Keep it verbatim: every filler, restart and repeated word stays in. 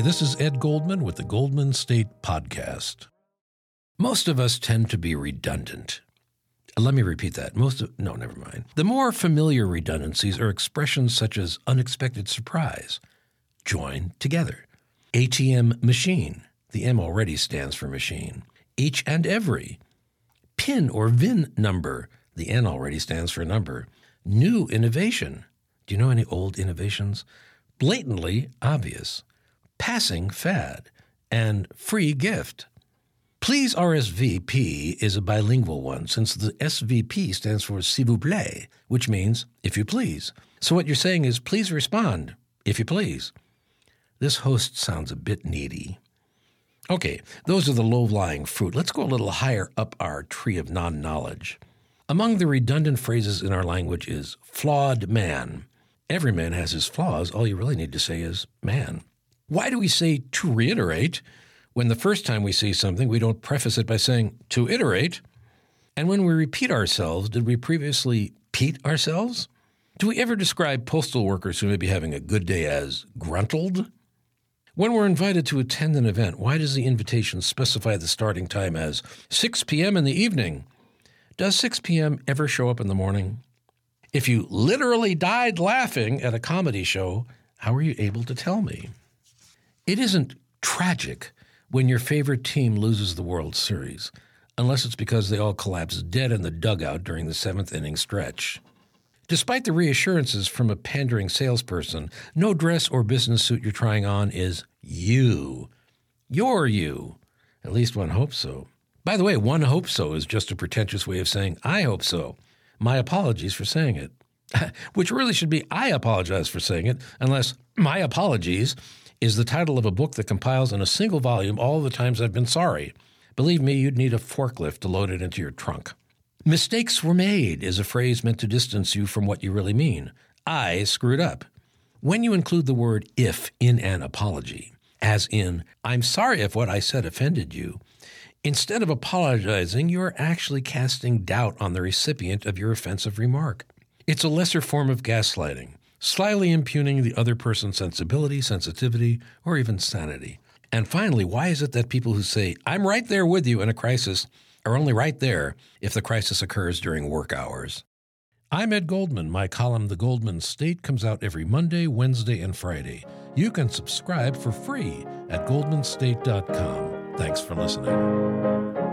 this is Ed Goldman with the Goldman State Podcast. Most of us tend to be redundant. Let me repeat that. Most of, no, never mind. The more familiar redundancies are expressions such as unexpected surprise, join together, A T M machine, the M already stands for machine, each and every, PIN or V I N number, the N already stands for number, new innovation. Do you know any old innovations? Blatantly obvious, passing fad, and free gift. Please R S V P is a bilingual one since the S V P stands for s'il vous plaît, which means if you please. So what you're saying is please respond, if you please. This host sounds a bit needy. Okay, those are the low-lying fruit. Let's go a little higher up our tree of non-knowledge. Among the redundant phrases in our language is flawed man. Every man has his flaws. All you really need to say is man. Why do we say to reiterate when the first time we say something, we don't preface it by saying to iterate? And when we repeat ourselves, did we previously peat ourselves? Do we ever describe postal workers who may be having a good day as gruntled? When we're invited to attend an event, why does the invitation specify the starting time as six p.m. in the evening? Does six p.m. ever show up in the morning? If you literally died laughing at a comedy show, how are you able to tell me? It isn't tragic when your favorite team loses the World Series, unless it's because they all collapsed dead in the dugout during the seventh inning stretch. Despite the reassurances from a pandering salesperson, no dress or business suit you're trying on is you. You're you. At least one hopes so. By the way, one hopes so is just a pretentious way of saying I hope so. My apologies for saying it. Which really should be I apologize for saying it, unless my apologies is the title of a book that compiles in a single volume all the times I've been sorry. Believe me, you'd need a forklift to load it into your trunk. Mistakes were made is a phrase meant to distance you from what you really mean. I screwed up. When you include the word if in an apology, as in, I'm sorry if what I said offended you, instead of apologizing, you're actually casting doubt on the recipient of your offensive remark. It's a lesser form of gaslighting, slyly impugning the other person's sensibility, sensitivity, or even sanity. And finally, why is it that people who say, I'm right there with you in a crisis, are only right there if the crisis occurs during work hours? I'm Ed Goldman. My column, The Goldman State, comes out every Monday, Wednesday, and Friday. You can subscribe for free at goldman state dot com. Thanks for listening.